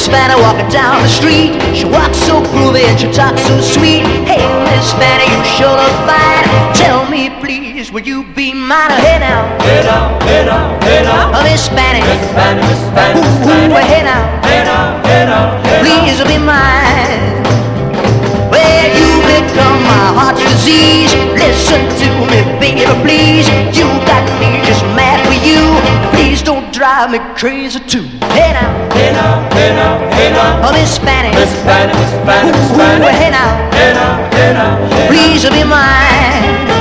Miss Fanny walking down the street. She walks so groovy and she talks so sweet. Hey, Miss Fanny, you sure look fine. Tell me, please, will you be mine? Hey now, Hey now, hey now, hey now. oh, Miss Fanny, Miss Fanny, Miss Fanny, Miss ooh, Fanny. hey now, Hey now, hey now, hey now. please be mine. Well, you become my heart's disease. Listen to me, baby, please. You got me just mad for you. Please don't drive me crazy too. Hey now, Hey now, hey now, hey now. oh, Miss Fanny, Miss Fanny, Miss Fanny, Miss ooh, Fanny. hey now, Hey now, hey now, hey now. please be mine.